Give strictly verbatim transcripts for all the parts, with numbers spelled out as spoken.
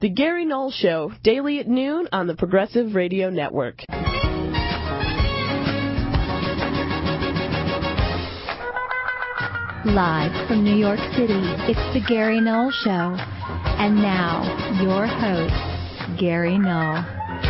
The Gary Null Show, daily at noon on the Progressive Radio Network. Live from New York City, it's The Gary Null Show. And now, your host, Gary Null.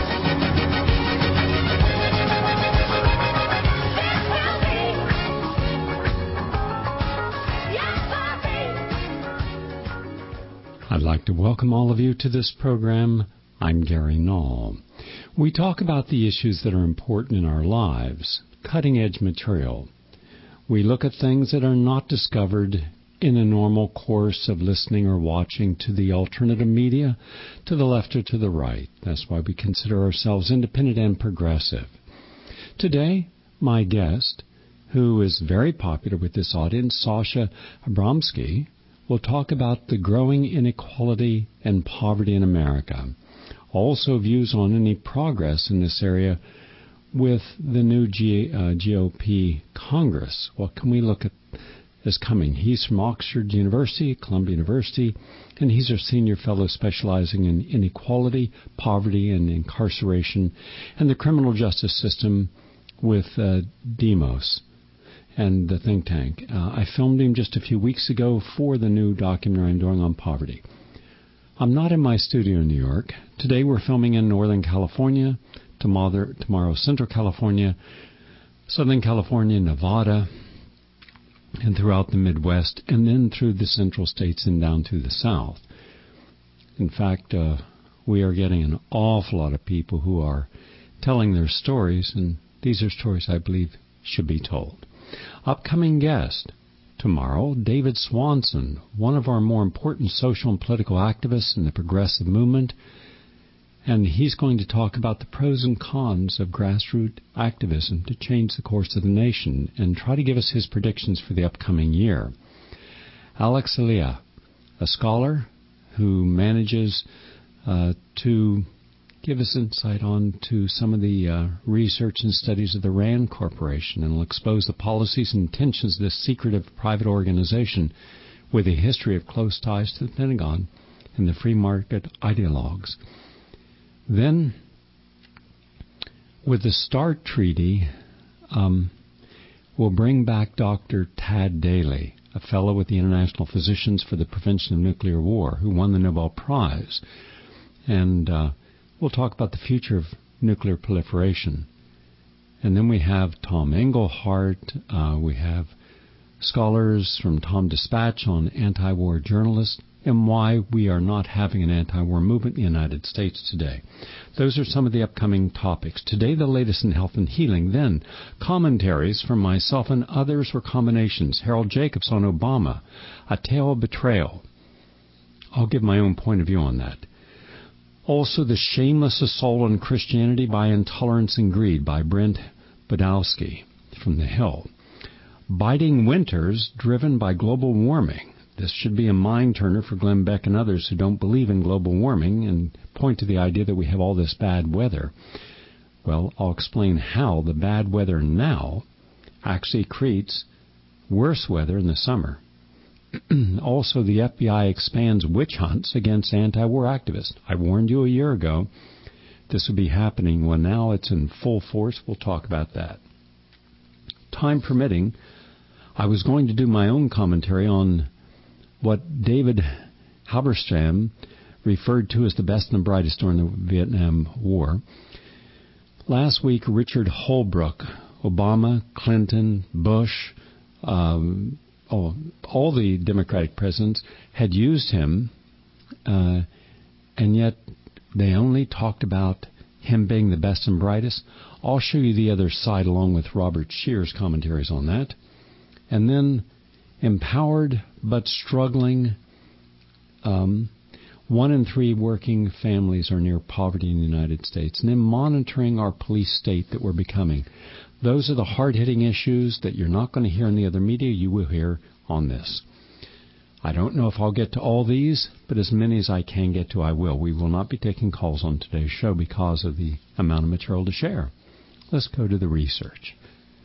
I'd like to welcome all of you to this program. I'm Gary Null. We talk about the issues that are important in our lives, cutting-edge material. We look at things that are not discovered in a normal course of listening or watching to the alternative media, to the left or to the right. That's why we consider ourselves independent and progressive. Today, my guest, who is very popular with this audience, Sasha Abramsky, will talk about the growing inequality and poverty in America. Also views on any progress in this area with the new G, uh, G O P Congress. What can we look at as coming? He's from Oxford University, Columbia University, and he's our senior fellow specializing in inequality, poverty, and incarceration, and the criminal justice system with uh, Demos and the think tank. Uh, I filmed him just a few weeks ago for the new documentary I'm doing on poverty. I'm not in my studio in New York. Today we're filming in Northern California, tomorrow, tomorrow Central California, Southern California, Nevada, and throughout the Midwest, and then through the central states and down to the South. In fact, uh, we are getting an awful lot of people who are telling their stories, and these are stories I believe should be told. Upcoming guest tomorrow, David Swanson, one of our more important social and political activists in the progressive movement, and he's going to talk about the pros and cons of grassroots activism to change the course of the nation and try to give us his predictions for the upcoming year. Alex Elia, a scholar who manages uh, to give us insight on to some of the uh, research and studies of the RAND Corporation, and will expose the policies and intentions of this secretive private organization with a history of close ties to the Pentagon and the free market ideologues. Then, with the START Treaty, um, we'll bring back Doctor Tad Daly, a fellow with the International Physicians for the Prevention of Nuclear War, who won the Nobel Prize. And uh, we'll talk about the future of nuclear proliferation. And then we have Tom Engelhardt. Uh, we have scholars from Tom Dispatch on anti-war journalists and why we are not having an anti-war movement in the United States today. Those are some of the upcoming topics. Today, the latest in health and healing. Then, commentaries from myself and others or combinations. Harold Jacobs on Obama, A Tale of Betrayal. I'll give my own point of view on that. Also, The Shameless Assault on Christianity by Intolerance and Greed by Brent Badowski from The Hill. Biting Winters Driven by Global Warming. This should be a mind-turner for Glenn Beck and others who don't believe in global warming and point to the idea that we have all this bad weather. Well, I'll explain how the bad weather now actually creates worse weather in the summer. Also, the F B I expands witch hunts against anti-war activists. I warned you a year ago this would be happening. Well, now it's in full force. We'll talk about that. Time permitting, I was going to do my own commentary on what David Halberstam referred to as the best and the brightest during the Vietnam War. Last week, Richard Holbrooke, Obama, Clinton, Bush, um, oh, all the Democratic presidents had used him, uh, and yet they only talked about him being the best and brightest. I'll show you the other side along with Robert Scheer's commentaries on that. And then empowered but struggling. Um, one in three working families are near poverty in the United States. And then monitoring our police state that we're becoming. Those are the hard-hitting issues that you're not going to hear in the other media. You will hear on this. I don't know if I'll get to all these, but as many as I can get to, I will. We will not be taking calls on today's show because of the amount of material to share. Let's go to the research.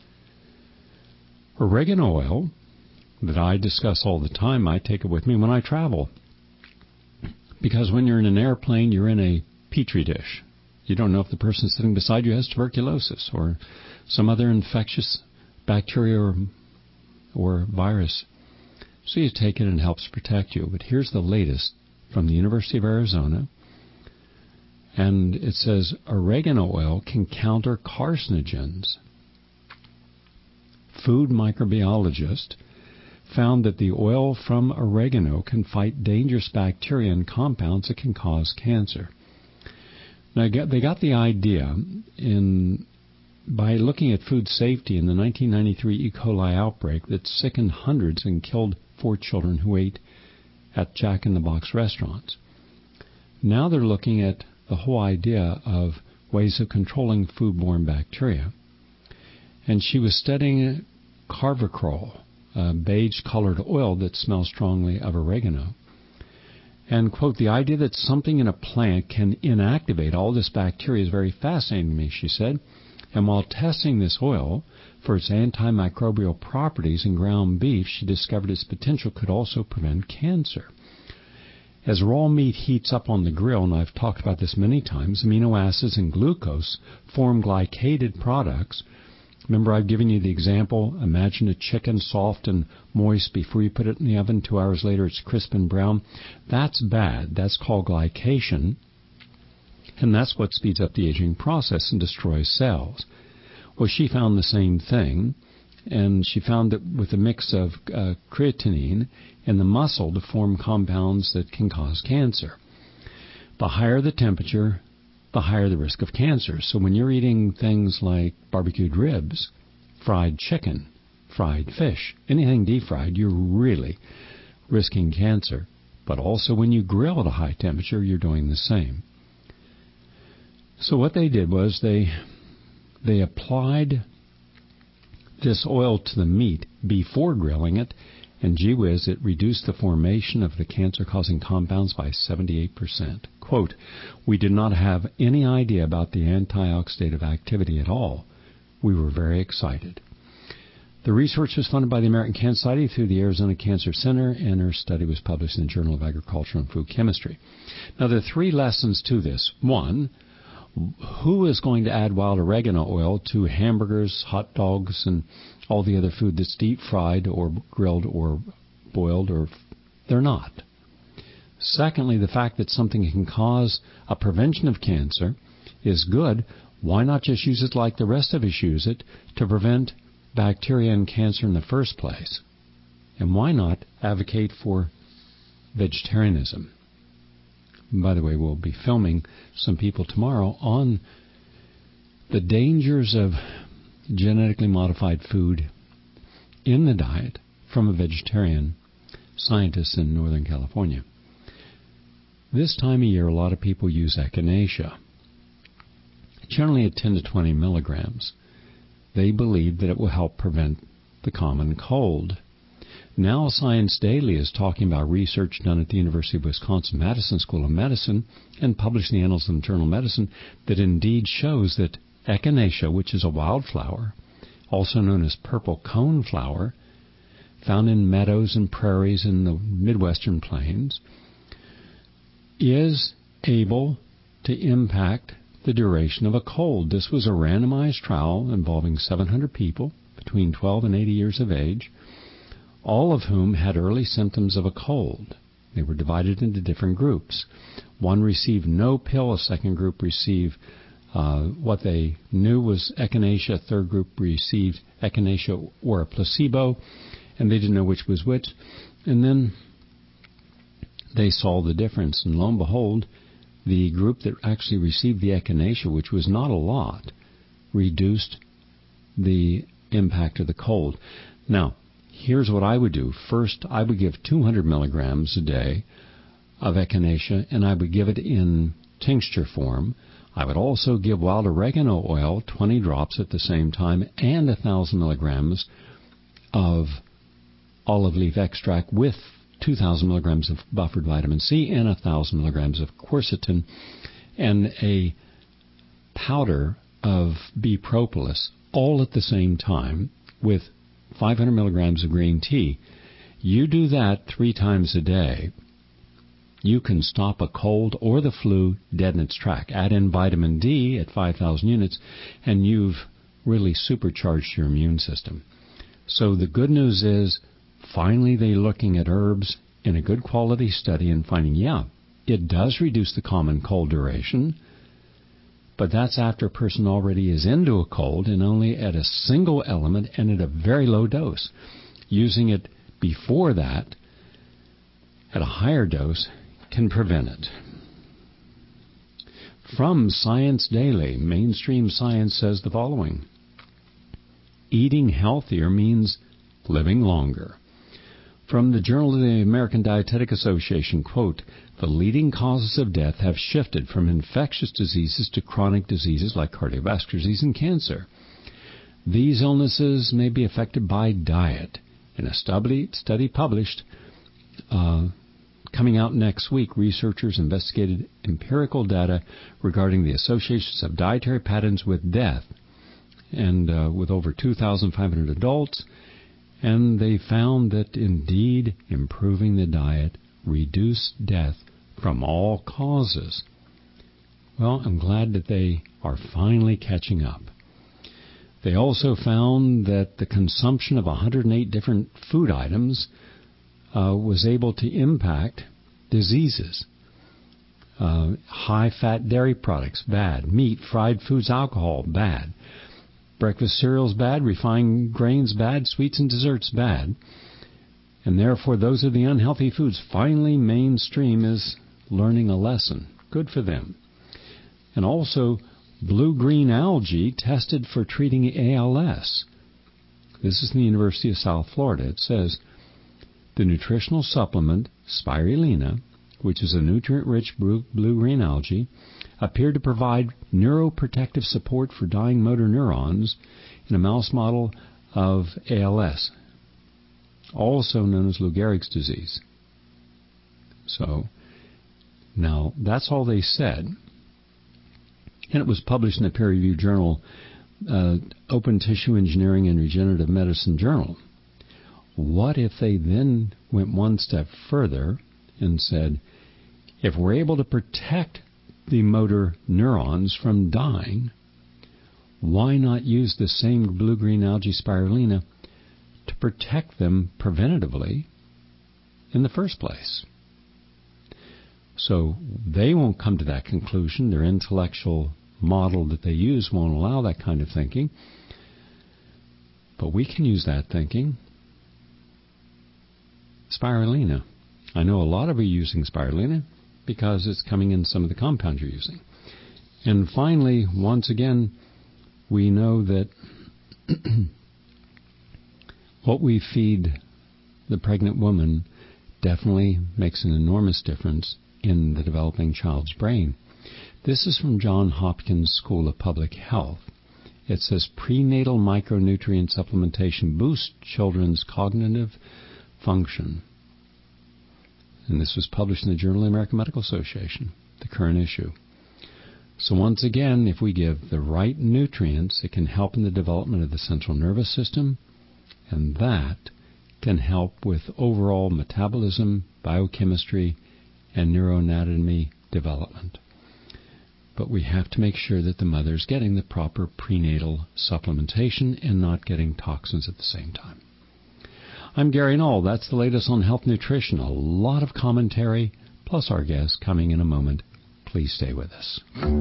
Oregano oil that I discuss all the time, I take it with me when I travel. Because when you're in an airplane, you're in a petri dish. You don't know if the person sitting beside you has tuberculosis or some other infectious bacteria or, or virus. So you take it and it helps protect you. But here's the latest from the University of Arizona. And it says oregano oil can counter carcinogens. Food microbiologist found that the oil from oregano can fight dangerous bacteria and compounds that can cause cancer. Now, they got the idea in by looking at food safety in the nineteen ninety-three E. coli outbreak that sickened hundreds and killed four children who ate at Jack in the Box restaurants. Now they're looking at the whole idea of ways of controlling foodborne bacteria. And she was studying carvacrol, a beige-colored oil that smells strongly of oregano. And, quote, the idea that something in a plant can inactivate all this bacteria is very fascinating to me, she said. And while testing this oil for its antimicrobial properties in ground beef, she discovered its potential could also prevent cancer. As raw meat heats up on the grill, and I've talked about this many times, amino acids and glucose form glycated products. Remember, I've given you the example. Imagine a chicken soft and moist before you put it in the oven. Two hours later, it's crisp and brown. That's bad. That's called glycation. And that's what speeds up the aging process and destroys cells. Well, she found the same thing. And she found that with a mix of uh, creatinine in the muscle to form compounds that can cause cancer. The higher the temperature, the higher the risk of cancer. So when you're eating things like barbecued ribs, fried chicken, fried fish, anything deep fried, you're really risking cancer. But also when you grill at a high temperature, you're doing the same. So what they did was they they applied this oil to the meat before grilling it, and gee whiz, it reduced the formation of the cancer-causing compounds by seventy-eight percent. Quote, we did not have any idea about the antioxidative activity at all. We were very excited. The research was funded by the American Cancer Society through the Arizona Cancer Center, and her study was published in the Journal of Agriculture and Food Chemistry. Now, there are three lessons to this. One, who is going to add wild oregano oil to hamburgers, hot dogs, and all the other food that's deep fried or grilled or boiled, or they're not? Secondly, the fact that something can cause a prevention of cancer is good. Why not just use it like the rest of us use it to prevent bacteria and cancer in the first place? And why not advocate for vegetarianism? By the way, we'll be filming some people tomorrow on the dangers of genetically modified food in the diet from a vegetarian scientist in Northern California. This time of year, a lot of people use echinacea, generally at ten to twenty milligrams. They believe that it will help prevent the common cold. Now Science Daily is talking about research done at the University of Wisconsin-Madison School of Medicine and published in the Annals of Internal Medicine that indeed shows that echinacea, which is a wildflower, also known as purple cone flower, found in meadows and prairies in the Midwestern plains, is able to impact the duration of a cold. This was a randomized trial involving seven hundred people between twelve and eighty years of age, all of whom had early symptoms of a cold. They were divided into different groups. One received no pill, a second group received uh, what they knew was echinacea, a third group received echinacea or a placebo, and they didn't know which was which. And then they saw the difference, and lo and behold, the group that actually received the echinacea, which was not a lot, reduced the impact of the cold. Now, here's what I would do. First, I would give two hundred milligrams a day of echinacea, and I would give it in tincture form. I would also give wild oregano oil, twenty drops at the same time, and one thousand milligrams of olive leaf extract with two thousand milligrams of buffered vitamin C and one thousand milligrams of quercetin, and a powder of B. propolis, all at the same time with five hundred milligrams of green tea. You do that three times a day, you can stop a cold or the flu dead in its track. Add in vitamin D at five thousand units, and you've really supercharged your immune system. So the good news is, finally they're looking at herbs in a good quality study and finding, yeah, it does reduce the common cold duration, but that's after a person already is into a cold and only at a single element and at a very low dose. Using it before that, at a higher dose, can prevent it. From Science Daily, mainstream science says the following: eating healthier means living longer. From the Journal of the American Dietetic Association, quote, the leading causes of death have shifted from infectious diseases to chronic diseases like cardiovascular disease and cancer. These illnesses may be affected by diet. In a study, study published uh, coming out next week, researchers investigated empirical data regarding the associations of dietary patterns with death, and uh, with over two thousand five hundred adults, and they found that indeed improving the diet reduced death from all causes. Well, I'm glad that they are finally catching up. They also found that the consumption of one hundred eight different food items uh, was able to impact diseases. Uh, high-fat dairy products, bad. Meat, fried foods, alcohol, bad. Breakfast cereals, bad. Refined grains, bad. Sweets and desserts, bad. And therefore, those are the unhealthy foods. Finally, mainstream is learning a lesson. Good for them. And also, blue-green algae tested for treating A L S. This is from the University of South Florida. It says, the nutritional supplement spirulina, which is a nutrient-rich blue-green algae, appeared to provide neuroprotective support for dying motor neurons in a mouse model of A L S, also known as Lou Gehrig's disease. So, now, that's all they said. And it was published in the peer-reviewed journal, uh, Open Tissue Engineering and Regenerative Medicine Journal. What if they then went one step further and said, if we're able to protect the motor neurons from dying, why not use the same blue-green algae spirulina to protect them preventatively in the first place? So they won't come to that conclusion. Their intellectual model that they use won't allow that kind of thinking. But we can use that thinking. Spirulina. I know a lot of you are using spirulina because it's coming in some of the compounds you're using. And finally, once again, we know that what we feed the pregnant woman definitely makes an enormous difference in the developing child's brain. This is from Johns Hopkins School of Public Health. It says prenatal micronutrient supplementation boosts children's cognitive function. And this was published in the Journal of the American Medical Association, the current issue. So once again, if we give the right nutrients, it can help in the development of the central nervous system, and that can help with overall metabolism, biochemistry, and neuroanatomy development. But we have to make sure that the mother's getting the proper prenatal supplementation and not getting toxins at the same time. I'm Gary Null. That's the latest on health nutrition. A lot of commentary, plus our guest coming in a moment. Please stay with us.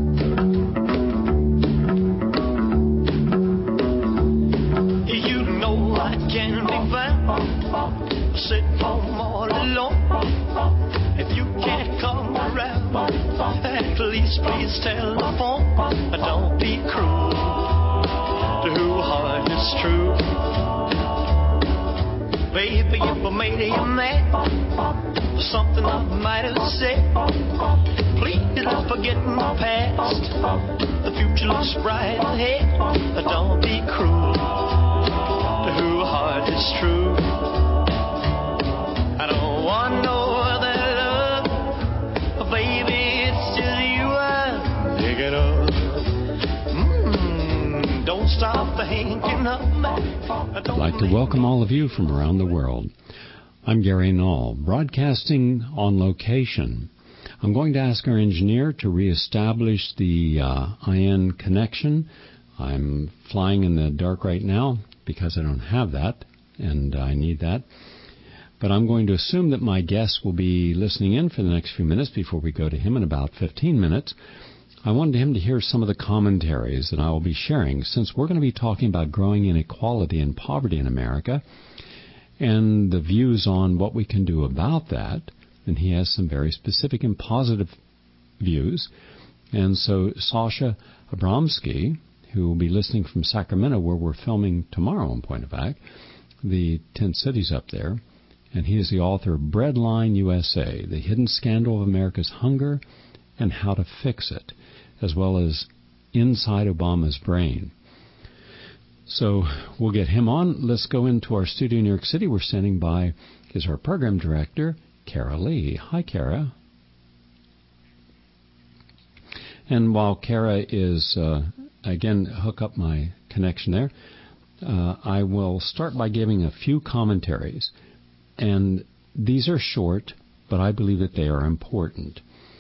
You know I can be found, sit home all alone. If you can't come around, at least please telephone. Don't be cruel to who heart is true. Baby, if I made you mad for something I might have said, please don't forget my past. The future looks bright ahead. Don't be cruel to who heart is true. I don't want no other love, baby, it's just you I'm thinking of. Mm, don't stop thinking of me. I'd like to welcome all of you from around the world. I'm Gary Null, broadcasting on location I'm going to ask our engineer to reestablish the uh, I N connection. I'm flying in the dark right now because I don't have that, and I need that. But I'm going to assume that my guest will be listening in for the next few minutes before we go to him in about fifteen minutes. I wanted him to hear some of the commentaries that I will be sharing, since we're going to be talking about growing inequality and poverty in America and the views on what we can do about that. And he has some very specific and positive views. And so Sasha Abramsky, who will be listening from Sacramento, where we're filming tomorrow in point of fact, the tent cities up there, and he is the author of Breadline U S A, The Hidden Scandal of America's Hunger and How to Fix It, as well as Inside Obama's Brain. So we'll get him on. Let's go into our studio in New York City. We're standing by is our program director, Kara Lee. Hi, Kara. And while Kara is, uh, again, hook up my connection there, uh, I will start by giving a few commentaries. And these are short, but I believe that they are important.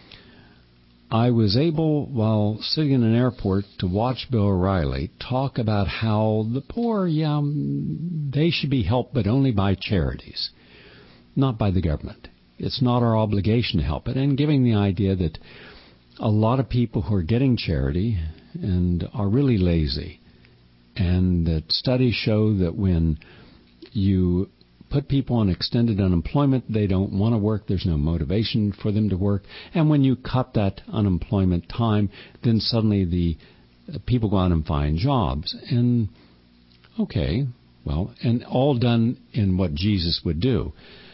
I was able, while sitting in an airport, to watch Bill O'Reilly talk about how the poor, yeah, they should be helped, but only by charities, not by the government. It's not our obligation to help it, and giving the idea that a lot of people who are getting charity and are really lazy, and that studies show that when you put people on extended unemployment, they don't want to work, there's no motivation for them to work, and when you cut that unemployment time, then suddenly the uh, people go out and find jobs. And, okay, well, and all done in what Jesus would do.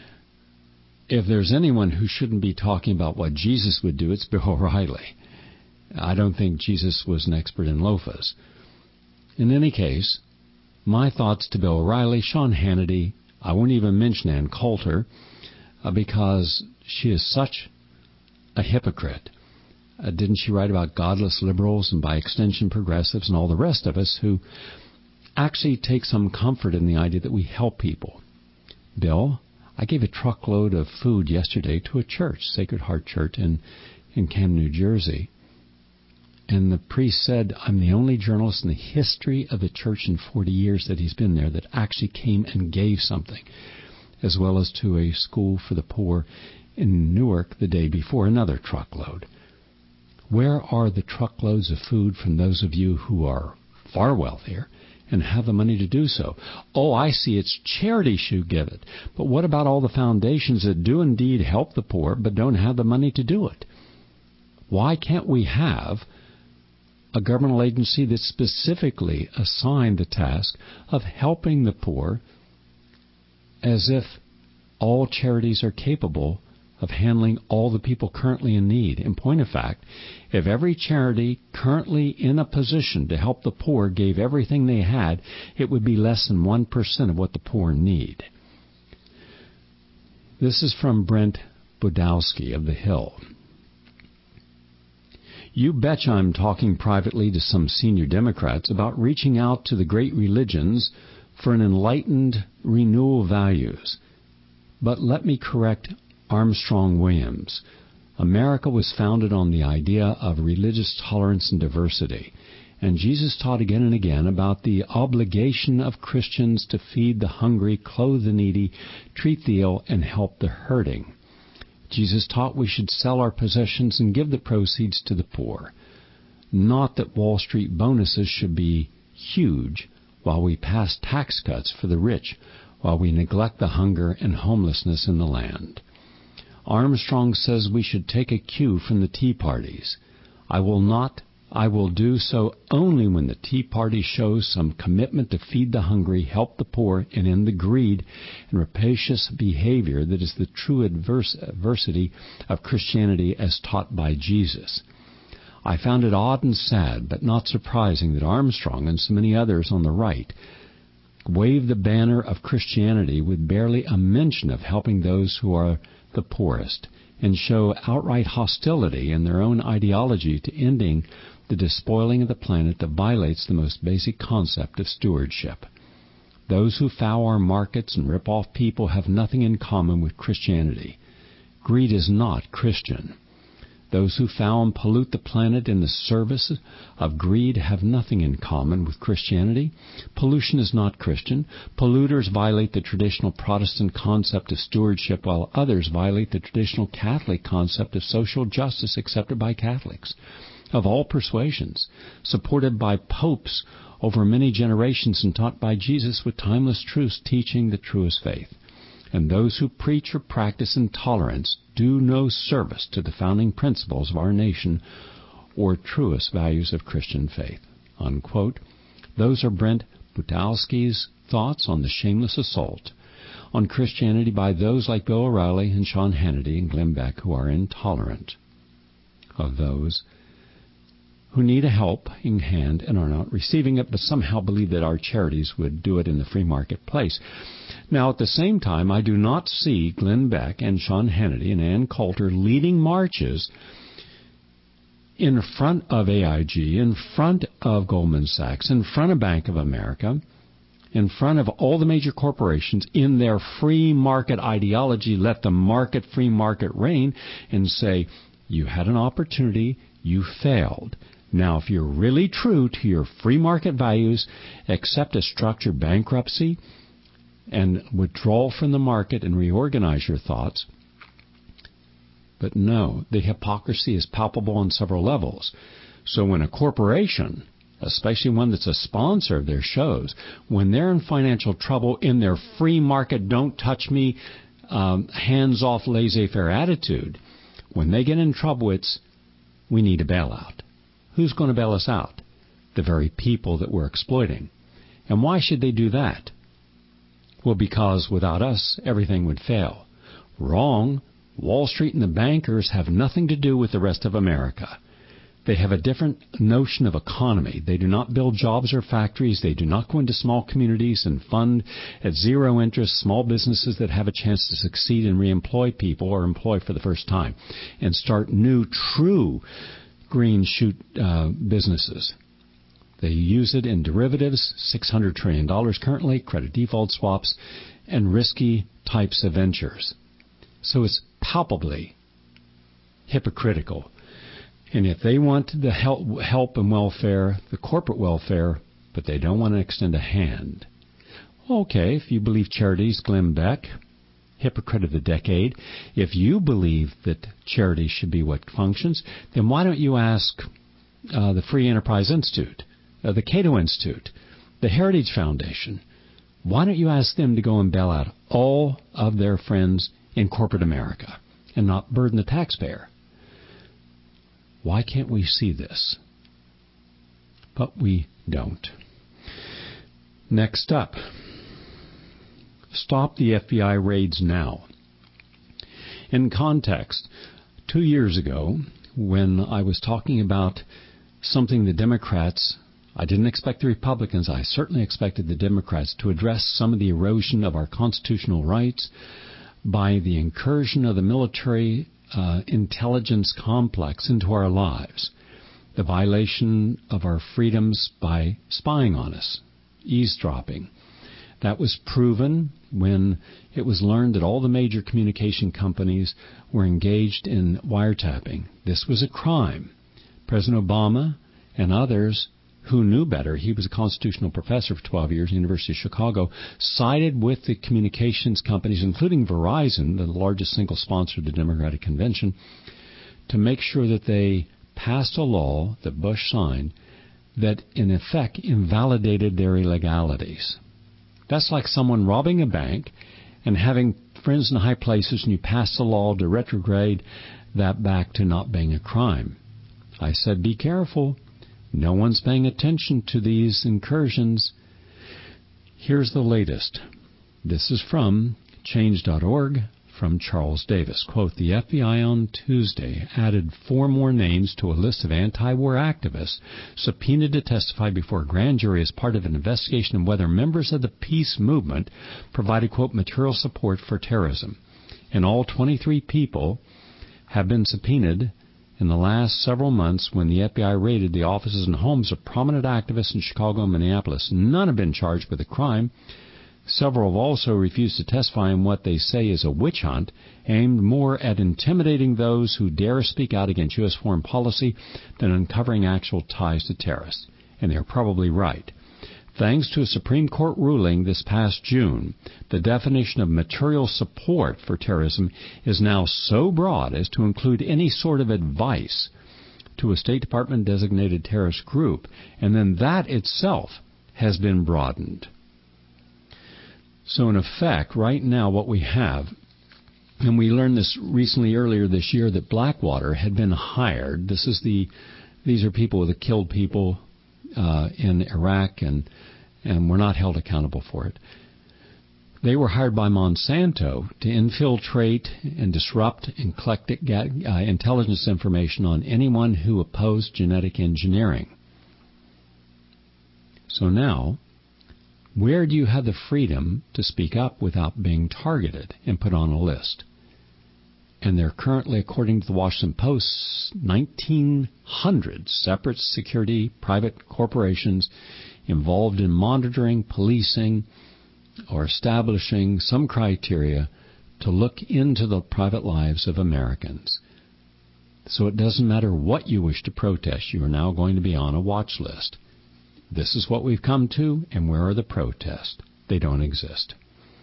If there's anyone who shouldn't be talking about what Jesus would do, it's Bill O'Reilly. I don't think Jesus was an expert in loafahs. In any case, my thoughts to Bill O'Reilly, Sean Hannity, I won't even mention Ann Coulter uh, because she is such a hypocrite. Uh, didn't she write about godless liberals and by extension progressives and all the rest of us who actually take some comfort in the idea that we help people? Bill, I gave a truckload of food yesterday to a church, Sacred Heart Church in, in Camden, New Jersey. And the priest said, I'm the only journalist in the history of the church in forty years that he's been there that actually came and gave something, as well as to a school for the poor in Newark the day before, another truckload. Where are the truckloads of food from those of you who are far wealthier and have the money to do so? Oh, I see, it's charity should give it. But what about all the foundations that do indeed help the poor but don't have the money to do it? Why can't we have a governmental agency that's specifically assigned the task of helping the poor, as if all charities are capable of handling all the people currently in need? In point of fact, if every charity currently in a position to help the poor gave everything they had, it would be less than one percent of what the poor need. This is from Brent Budowski of The Hill. You betcha I'm talking privately to some senior Democrats about reaching out to the great religions for an enlightened renewal of values. But let me correct Armstrong Williams. America was founded on the idea of religious tolerance and diversity. And Jesus taught again and again about the obligation of Christians to feed the hungry, clothe the needy, treat the ill, and help the hurting. Jesus taught we should sell our possessions and give the proceeds to the poor. Not that Wall Street bonuses should be huge while we pass tax cuts for the rich, while we neglect the hunger and homelessness in the land. Armstrong says we should take a cue from the Tea Parties. I will not I will do so only when the Tea Party shows some commitment to feed the hungry, help the poor, and end the greed and rapacious behavior that is the true adverse, adversity of Christianity as taught by Jesus. I found it odd and sad, but not surprising, that Armstrong and so many others on the right wave the banner of Christianity with barely a mention of helping those who are the poorest, and show outright hostility in their own ideology to ending the despoiling of the planet that violates the most basic concept of stewardship. Those who foul our markets and rip off people have nothing in common with Christianity. Greed is not Christian. Those who foul and pollute the planet in the service of greed have nothing in common with Christianity. Pollution is not Christian. Polluters violate the traditional Protestant concept of stewardship, while others violate the traditional Catholic concept of social justice accepted by Catholics of all persuasions, supported by popes over many generations and taught by Jesus with timeless truths, teaching the truest faith. And those who preach or practice intolerance do no service to the founding principles of our nation or truest values of Christian faith." Unquote. Those are Brent Butalski's thoughts on the shameless assault on Christianity by those like Bill O'Reilly and Sean Hannity and Glenn Beck, who are intolerant of those who need a helping hand and are not receiving it, but somehow believe that our charities would do it in the free marketplace. Now, at the same time, I do not see Glenn Beck and Sean Hannity and Ann Coulter leading marches in front of A I G, in front of Goldman Sachs, in front of Bank of America, in front of all the major corporations in their free market ideology, let the market, free market reign, and say, you had an opportunity, you failed. Now, if you're really true to your free market values, accept a structured bankruptcy and withdraw from the market and reorganize your thoughts. But no, the hypocrisy is palpable on several levels. So when a corporation, especially one that's a sponsor of their shows, when they're in financial trouble in their free market, don't touch me, um, hands-off, laissez-faire attitude, when they get in trouble, it's, we need a bailout. Who's going to bail us out? The very people that we're exploiting. And why should they do that? Well, because without us, everything would fail. Wrong. Wall Street and the bankers have nothing to do with the rest of America. They have a different notion of economy. They do not build jobs or factories. They do not go into small communities and fund at zero interest small businesses that have a chance to succeed and reemploy people or employ for the first time and start new, true green shoot uh, businesses. They use it in derivatives, six hundred trillion dollars currently, credit default swaps, and risky types of ventures. So it's palpably hypocritical. And if they want the help, help and welfare, the corporate welfare, but they don't want to extend a hand, okay, if you believe charities, Glenn Beck, hypocrite of the decade, if you believe that charity should be what functions, then why don't you ask uh, the Free Enterprise Institute, uh, the Cato Institute, the Heritage Foundation, why don't you ask them to go and bail out all of their friends in corporate America and not burden the taxpayer? Why can't we see this? But we don't. Next up, stop the F B I raids now. In context, two years ago, when I was talking about something the Democrats, I didn't expect the Republicans, I certainly expected the Democrats to address some of the erosion of our constitutional rights by the incursion of the military uh, intelligence complex into our lives, the violation of our freedoms by spying on us, eavesdropping. That was proven when it was learned that all the major communication companies were engaged in wiretapping. This was a crime. President Obama and others who knew better, he was a constitutional professor for twelve years at the University of Chicago, sided with the communications companies, including Verizon, the largest single sponsor of the Democratic Convention, to make sure that they passed a law that Bush signed that, in effect, invalidated their illegalities. That's like someone robbing a bank and having friends in high places, and you pass a law to retrograde that back to not being a crime. I said, be careful. No one's paying attention to these incursions. Here's the latest. This is from change dot org, from Charles Davis. Quote, the F B I on Tuesday added four more names to a list of anti-war activists subpoenaed to testify before a grand jury as part of an investigation of whether members of the peace movement provided, quote, material support for terrorism. And all twenty-three people have been subpoenaed in the last several months when the F B I raided the offices and homes of prominent activists in Chicago and Minneapolis. None have been charged with a crime. Several have also refused to testify in what they say is a witch hunt aimed more at intimidating those who dare speak out against U S foreign policy than uncovering actual ties to terrorists. And they're probably right. Thanks to a Supreme Court ruling this past June, the definition of material support for terrorism is now so broad as to include any sort of advice to a State Department-designated terrorist group, and then that itself has been broadened. So in effect, right now what we have, and we learned this recently earlier this year, that Blackwater had been hired. This is the, these are people that killed people uh, in Iraq and and were not held accountable for it. They were hired by Monsanto to infiltrate and disrupt and collect uh, intelligence information on anyone who opposed genetic engineering. So now, where do you have the freedom to speak up without being targeted and put on a list? And there are currently, according to the Washington Post, nineteen hundred separate security private corporations involved in monitoring, policing, or establishing some criteria to look into the private lives of Americans. So it doesn't matter what you wish to protest, you are now going to be on a watch list. This is what we've come to, and where are the protests? They don't exist.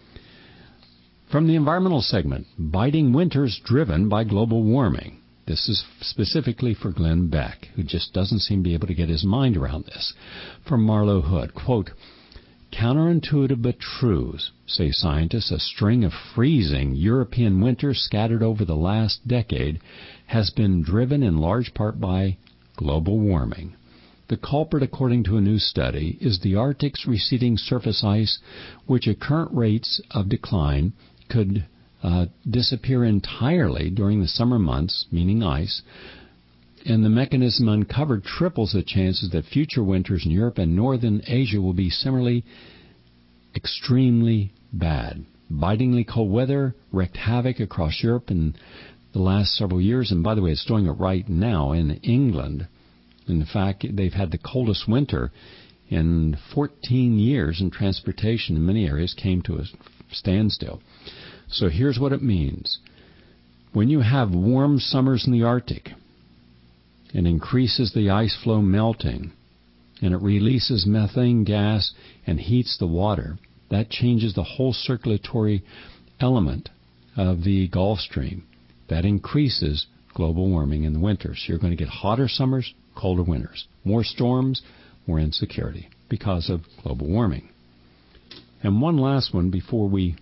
From the environmental segment, biting winters driven by global warming. This is specifically for Glenn Beck, who just doesn't seem to be able to get his mind around this. From Marlo Hood, quote, counterintuitive but true, say scientists, a string of freezing European winters scattered over the last decade has been driven in large part by global warming. The culprit, according to a new study, is the Arctic's receding surface ice, which at current rates of decline could uh, disappear entirely during the summer months, meaning ice, and the mechanism uncovered triples the chances that future winters in Europe and northern Asia will be similarly extremely bad. Bitingly cold weather wreaked havoc across Europe in the last several years, and by the way, it's doing it right now in England. In fact, they've had the coldest winter in fourteen years, and transportation in many areas came to a standstill. So here's what it means. When you have warm summers in the Arctic, it increases the ice flow melting, and it releases methane gas and heats the water. That changes the whole circulatory element of the Gulf Stream. That increases global warming in the winter. So you're going to get hotter summers, colder winters, more storms, more insecurity because of global warming. And one last one before we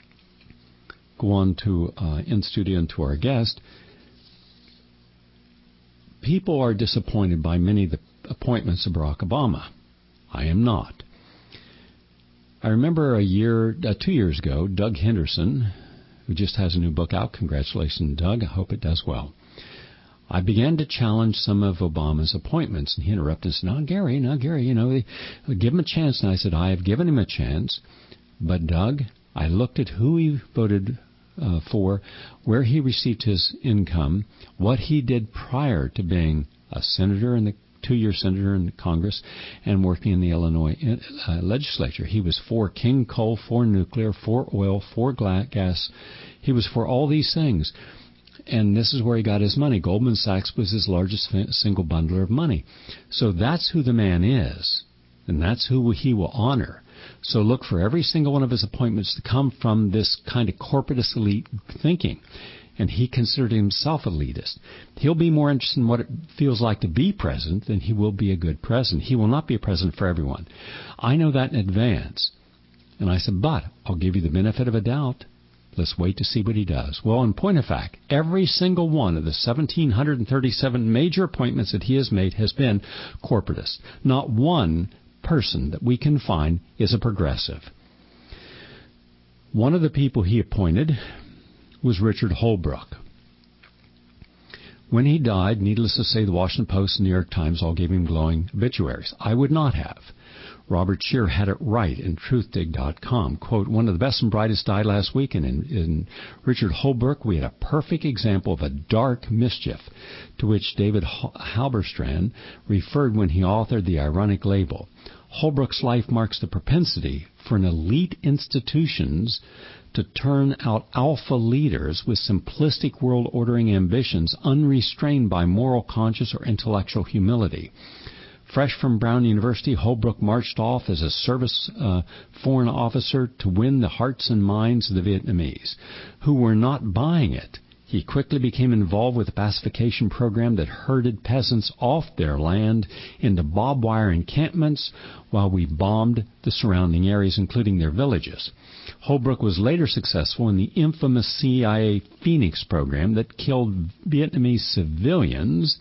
go on to uh, in studio and to our guest. People are disappointed by many of the appointments of Barack Obama. I am not. I remember a year, uh, two years ago, Doug Henderson, who just has a new book out. Congratulations, Doug. I hope it does well. I began to challenge some of Obama's appointments, and he interrupted and said, "No, Gary, no, Gary, you know, give him a chance." And I said, "I have given him a chance, but Doug, I looked at who he voted uh, for, where he received his income, what he did prior to being a senator in the two-year senator in Congress and working in the Illinois uh, legislature. He was for King Coal, for nuclear, for oil, for gas. He was for all these things." And this is where he got his money. Goldman Sachs was his largest single bundler of money. So that's who the man is, and that's who he will honor. So look for every single one of his appointments to come from this kind of corporatist elite thinking. And he considered himself elitist. He'll be more interested in what it feels like to be president than he will be a good president. He will not be a president for everyone. I know that in advance. And I said, but I'll give you the benefit of a doubt. Let's wait to see what he does. Well, in point of fact, every single one of the one thousand seven hundred thirty-seven major appointments that he has made has been corporatist. Not one person that we can find is a progressive. One of the people he appointed was Richard Holbrooke. When he died, needless to say, the Washington Post and New York Times all gave him glowing obituaries. I would not have. Robert Scheer had it right in truth dig dot com. Quote, "One of the best and brightest died last week, and in, in Richard Holbrooke, we had a perfect example of a dark mischief to which David Halberstam referred when he authored the ironic label. Holbrook's life marks the propensity for an elite institutions to turn out alpha leaders with simplistic world-ordering ambitions unrestrained by moral conscience or intellectual humility. Fresh from Brown University, Holbrook marched off as a service uh, foreign officer to win the hearts and minds of the Vietnamese, who were not buying it. He quickly became involved with a pacification program that herded peasants off their land into barbed wire encampments while we bombed the surrounding areas, including their villages. Holbrook was later successful in the infamous C I A Phoenix program that killed Vietnamese civilians,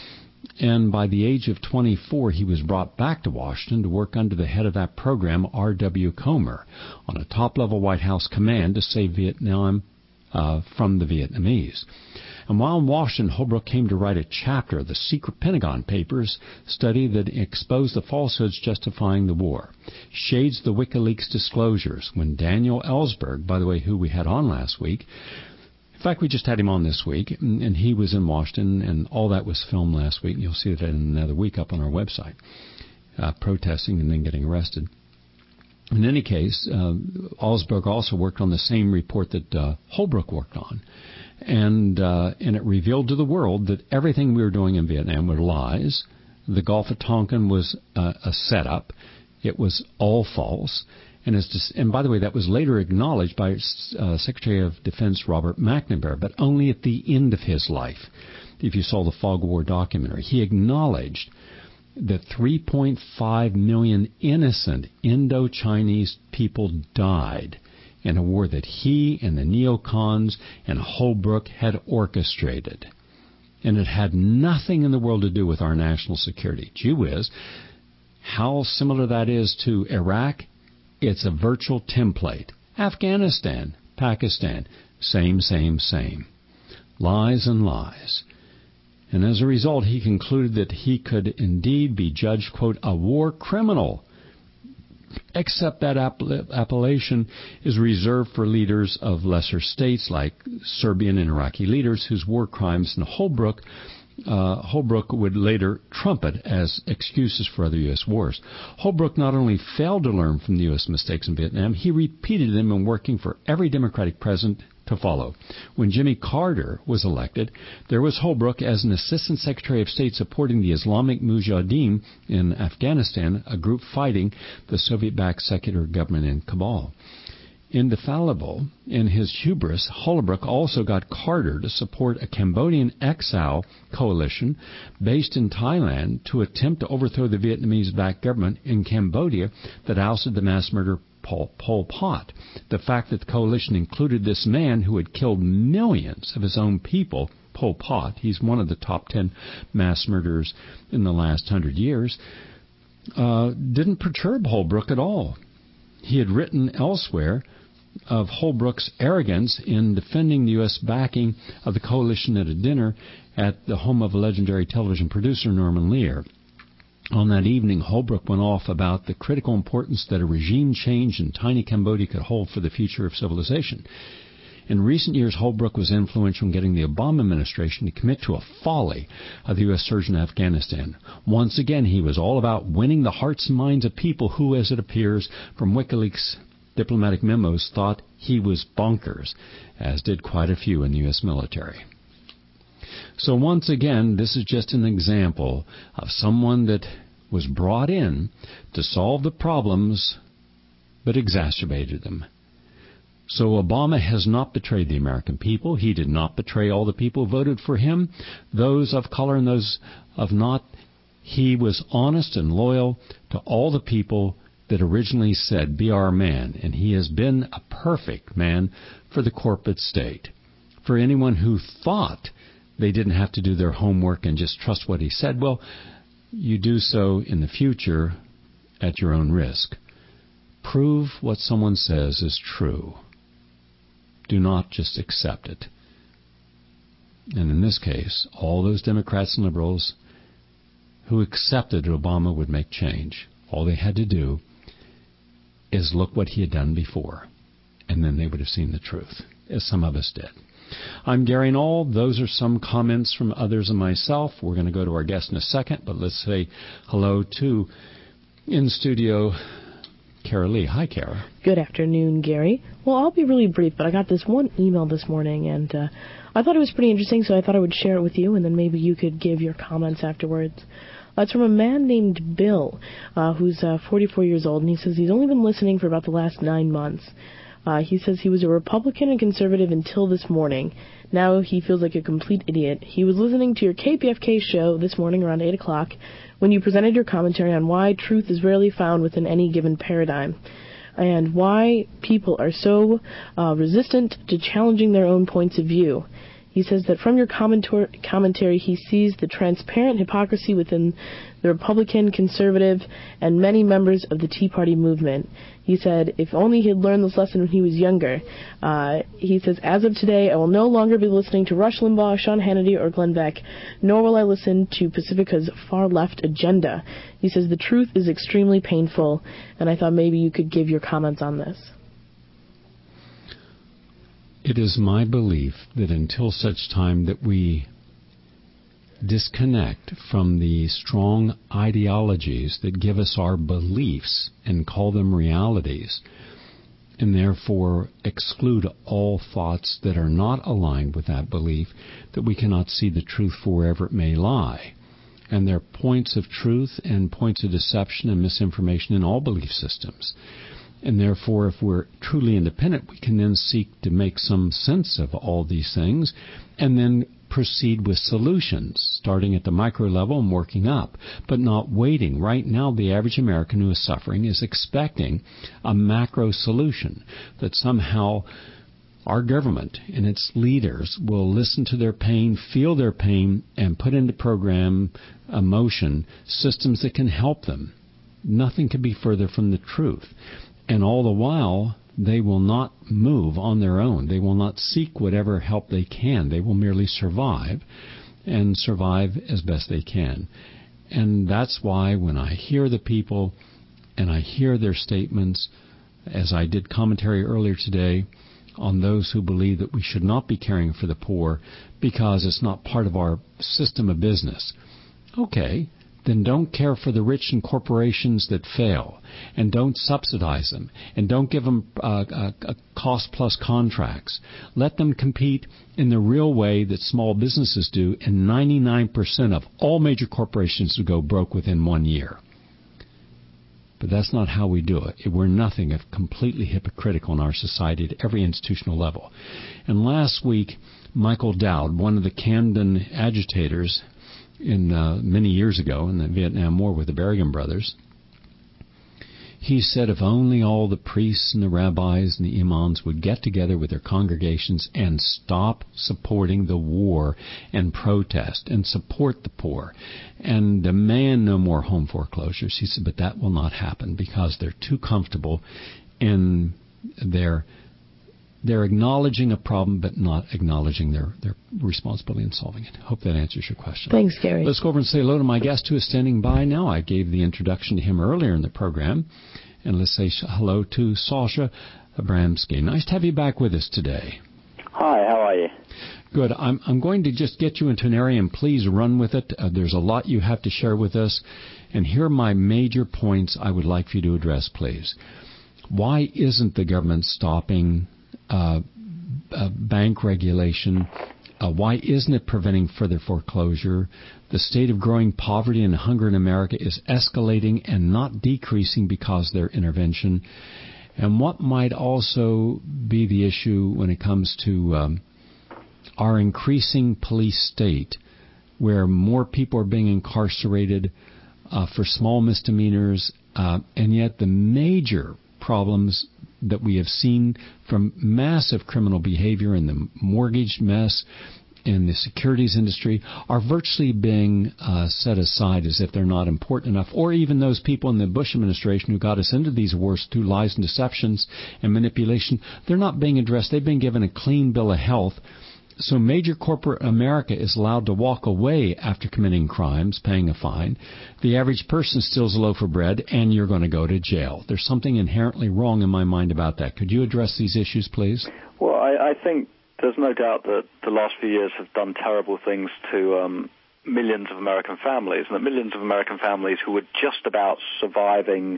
and by the age of twenty-four, he was brought back to Washington to work under the head of that program, R W Comer, on a top-level White House command to save Vietnam uh, from the Vietnamese. And while in Washington, Holbrook came to write a chapter of the secret Pentagon Papers study that exposed the falsehoods justifying the war. Shades the WikiLeaks disclosures when Daniel Ellsberg, by the way, who we had on last week, in fact, we just had him on this week, and he was in Washington, and all that was filmed last week. You'll see that in another week up on our website, uh, protesting and then getting arrested. In any case, uh, Ellsberg also worked on the same report that uh, Holbrook worked on. And uh, and it revealed to the world that everything we were doing in Vietnam were lies. The Gulf of Tonkin was uh, a setup. It was all false. And, as and by the way, that was later acknowledged by uh, Secretary of Defense Robert McNamara, but only at the end of his life. If you saw the Fog War documentary, he acknowledged that three point five million innocent Indo-Chinese people died in a war that he and the neocons and Holbrook had orchestrated. And it had nothing in the world to do with our national security. Gee whiz, how similar that is to Iraq. It's a virtual template. Afghanistan, Pakistan, same, same, same. Lies and lies. And as a result, he concluded that he could indeed be judged, quote, a war criminal, except that app- appellation is reserved for leaders of lesser states like Serbian and Iraqi leaders whose war crimes in Holbrook Uh, Holbrook would later trumpet as excuses for other U S wars. Holbrook not only failed to learn from the U S mistakes in Vietnam, he repeated them in working for every Democratic president to follow. When Jimmy Carter was elected, there was Holbrook as an Assistant Secretary of State supporting the Islamic Mujahideen in Afghanistan, a group fighting the Soviet-backed secular government in Kabul. Indefallible in his hubris, Holbrook also got Carter to support a Cambodian exile coalition based in Thailand to attempt to overthrow the Vietnamese-backed government in Cambodia that ousted the mass murderer Pol, Pol Pot. The fact that the coalition included this man who had killed millions of his own people, Pol Pot, he's one of the top ten mass murderers in the last hundred years, uh, didn't perturb Holbrook at all. He had written elsewhere of Holbrook's arrogance in defending the U S backing of the coalition at a dinner at the home of a legendary television producer, Norman Lear. On that evening, Holbrook went off about the critical importance that a regime change in tiny Cambodia could hold for the future of civilization. In recent years, Holbrook was influential in getting the Obama administration to commit to a folly of the U S surge in Afghanistan. Once again, he was all about winning the hearts and minds of people who, as it appears from WikiLeaks diplomatic memos, thought he was bonkers, as did quite a few in the U S military. So once again, this is just an example of someone that was brought in to solve the problems, but exacerbated them. So Obama has not betrayed the American people. He did not betray all the people who voted for him, those of color and those of not. He was honest and loyal to all the people that originally said, be our man. And he has been a perfect man for the corporate state. For anyone who thought they didn't have to do their homework and just trust what he said, well, you do so in the future at your own risk. Prove what someone says is true. Do not just accept it. And in this case, all those Democrats and liberals who accepted Obama would make change, all they had to do is look what he had done before, and then they would have seen the truth, as some of us did. I'm Gary Knoll. Those are some comments from others and myself. We're going to go to our guest in a second, but let's say hello to In studio, Kara Lee. Hi, Kara. Good afternoon, Gary. Well, I'll be really brief, but I got this one email this morning, and uh, I thought it was pretty interesting, so I thought I would share it with you, and then maybe you could give your comments afterwards. Uh, it's from a man named Bill, uh, who's uh, forty-four years old, and he says he's only been listening for about the last nine months. Uh, he says he was a Republican and conservative until this morning. Now he feels like a complete idiot. He was listening to your K P F K show this morning around eight o'clock when you presented your commentary on why truth is rarely found within any given paradigm and why people are so uh, resistant to challenging their own points of view. He says that from your commentor- commentary, he sees the transparent hypocrisy within the Republican, conservative, and many members of the Tea Party movement. He said, if only he had learned this lesson when he was younger. Uh, he says, as of today, I will no longer be listening to Rush Limbaugh, Sean Hannity, or Glenn Beck, nor will I listen to Pacifica's far-left agenda. He says, the truth is extremely painful, and I thought maybe you could give your comments on this. It is my belief that until such time that we disconnect from the strong ideologies that give us our beliefs and call them realities, and therefore exclude all thoughts that are not aligned with that belief, that we cannot see the truth for wherever it may lie. And there are points of truth and points of deception and misinformation in all belief systems. And therefore, if we're truly independent, we can then seek to make some sense of all these things and then proceed with solutions, starting at the micro level and working up, but not waiting. Right now, the average American who is suffering is expecting a macro solution, that somehow our government and its leaders will listen to their pain, feel their pain, and put into program, uh, motion, systems that can help them. Nothing could be further from the truth. And all the while, they will not move on their own. They will not seek whatever help they can. They will merely survive and survive as best they can. And that's why when I hear the people and I hear their statements, as I did commentary earlier today on those who believe that we should not be caring for the poor because it's not part of our system of business. Okay. Then don't care for the rich and corporations that fail, and don't subsidize them, and don't give them uh, uh, cost-plus contracts. Let them compete in the real way that small businesses do, and ninety-nine percent of all major corporations go broke within one year. But that's not how we do it. We're nothing of completely hypocritical in our society at every institutional level. And last week, Michael Dowd, one of the Camden agitators, in uh, many years ago in the Vietnam War with the Berrigan brothers, he said if only all the priests and the rabbis and the imams would get together with their congregations and stop supporting the war and protest and support the poor and demand no more home foreclosures. He said, but that will not happen because they're too comfortable in their They're acknowledging a problem, but not acknowledging their, their responsibility in solving it. Hope that answers your question. Thanks, Gary. Let's go over and say hello to my guest who is standing by now. I gave the introduction to him earlier in the program. And let's say hello to Sasha Abramsky. Nice to have you back with us today. Hi, how are you? Good. I'm, I'm going to just get you into an area, and please run with it. Uh, there's a lot you have to share with us. And here are my major points I would like for you to address, please. Why isn't the government stopping Uh, uh, bank regulation? Uh, why isn't it preventing further foreclosure? The state of growing poverty and hunger in America is escalating and not decreasing because of their intervention. And what might also be the issue when it comes to um, our increasing police state, where more people are being incarcerated uh, for small misdemeanors, uh, and yet the major problems that we have seen from massive criminal behavior in the mortgage mess in the securities industry are virtually being uh, set aside as if they're not important enough, or even those people in the Bush administration who got us into these wars through lies and deceptions and manipulation, they're not being addressed. They've been given a clean bill of health. So major corporate America is allowed to walk away after committing crimes, paying a fine. The average person steals a loaf of bread, and you're going to go to jail. There's something inherently wrong in my mind about that. Could you address these issues, please? Well, I, I think there's no doubt that the last few years have done terrible things to um, millions of American families, and that millions of American families who were just about surviving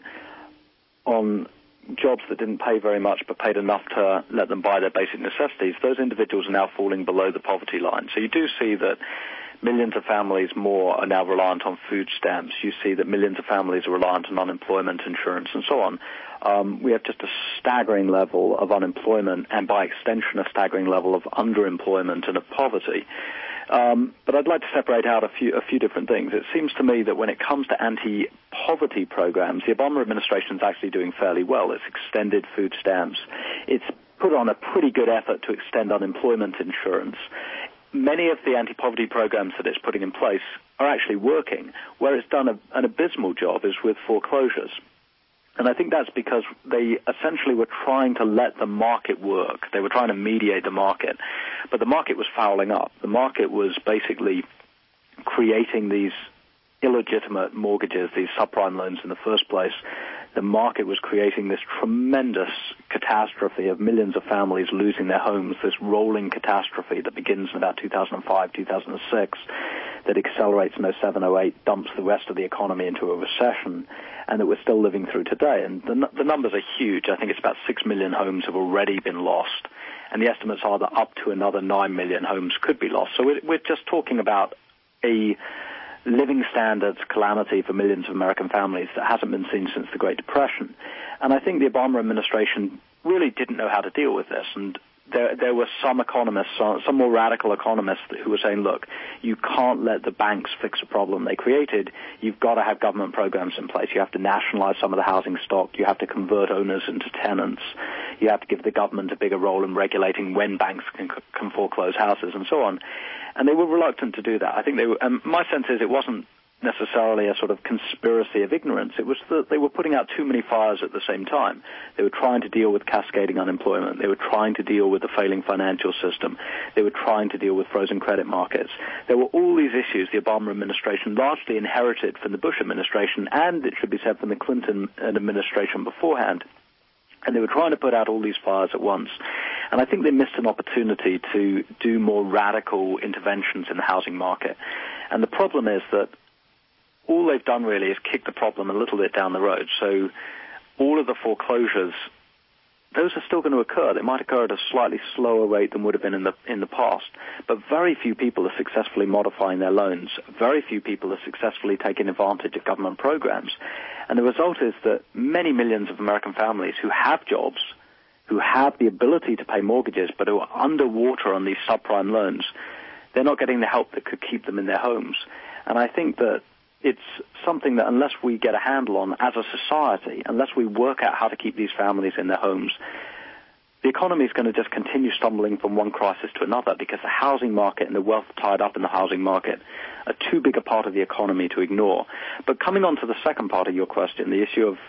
on jobs that didn't pay very much but paid enough to let them buy their basic necessities, those individuals are now falling below the poverty line. So you do see that millions of families more are now reliant on food stamps. You see that millions of families are reliant on unemployment insurance and so on. Um, we have just a staggering level of unemployment and, by extension, a staggering level of underemployment and of poverty. Um, but I'd like to separate out a few a few different things. It seems to me that when it comes to anti-poverty programs, the Obama administration is actually doing fairly well. It's extended food stamps. It's put on a pretty good effort to extend unemployment insurance. Many of the anti-poverty programs that it's putting in place are actually working. Where it's done a, an abysmal job is with foreclosures. And I think that's because they essentially were trying to let the market work. They were trying to mediate the market. But the market was fouling up. The market was basically creating these illegitimate mortgages, these subprime loans in the first place. The market was creating this tremendous catastrophe of millions of families losing their homes, this rolling catastrophe that begins in about two thousand five, two thousand six, that accelerates in oh seven, oh eight, dumps the rest of the economy into a recession, and that we're still living through today. And the, the numbers are huge. I think it's about six million homes have already been lost, and the estimates are that up to another nine million homes could be lost. So we're, we're just talking about a living standards calamity for millions of American families that hasn't been seen since the Great Depression. And I think the Obama administration really didn't know how to deal with this. And there, there were some economists, some more radical economists who were saying, look, you can't let the banks fix a problem they created. You've got to have government programs in place. You have to nationalize some of the housing stock. You have to convert owners into tenants. You have to give the government a bigger role in regulating when banks can, can foreclose houses and so on. And they were reluctant to do that. I think they were, and my sense is it wasn't necessarily a sort of conspiracy of ignorance. It was that they were putting out too many fires at the same time. They were trying to deal with cascading unemployment. They were trying to deal with the failing financial system. They were trying to deal with frozen credit markets. There were all these issues the Obama administration largely inherited from the Bush administration, and it should be said from the Clinton administration beforehand. And they were trying to put out all these fires at once. And I think they missed an opportunity to do more radical interventions in the housing market. And the problem is that all they've done really is kick the problem a little bit down the road. So all of the foreclosures, those are still going to occur. They might occur at a slightly slower rate than would have been in the in the past. But very few people are successfully modifying their loans. Very few people are successfully taking advantage of government programs. And the result is that many millions of American families who have jobs, who have the ability to pay mortgages, but who are underwater on these subprime loans, they're not getting the help that could keep them in their homes. And I think that it's something that unless we get a handle on as a society, unless we work out how to keep these families in their homes, the economy is going to just continue stumbling from one crisis to another, because the housing market and the wealth tied up in the housing market are too big a part of the economy to ignore. But coming on to the second part of your question, the issue of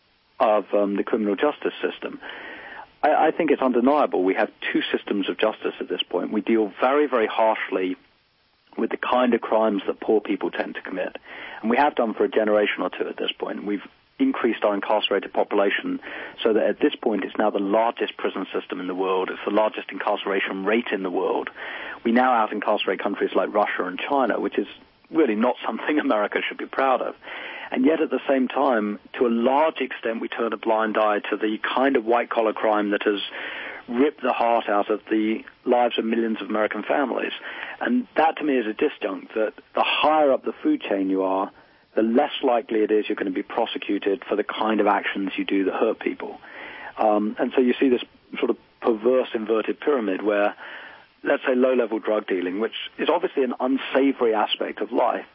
of um, the criminal justice system, I, I think it's undeniable. We have two systems of justice at this point. We deal very, very harshly with the kind of crimes that poor people tend to commit. And we have done for a generation or two at this point. We've increased our incarcerated population so that at this point it's now the largest prison system in the world. It's the largest incarceration rate in the world. We now out-incarcerate countries like Russia and China, which is really not something America should be proud of. And yet at the same time, to a large extent, we turn a blind eye to the kind of white-collar crime that has ripped the heart out of the lives of millions of American families. And that, to me, is a disjunct that the higher up the food chain you are, the less likely it is you're going to be prosecuted for the kind of actions you do that hurt people. Um, and so you see this sort of perverse inverted pyramid where, let's say, low-level drug dealing, which is obviously an unsavory aspect of life,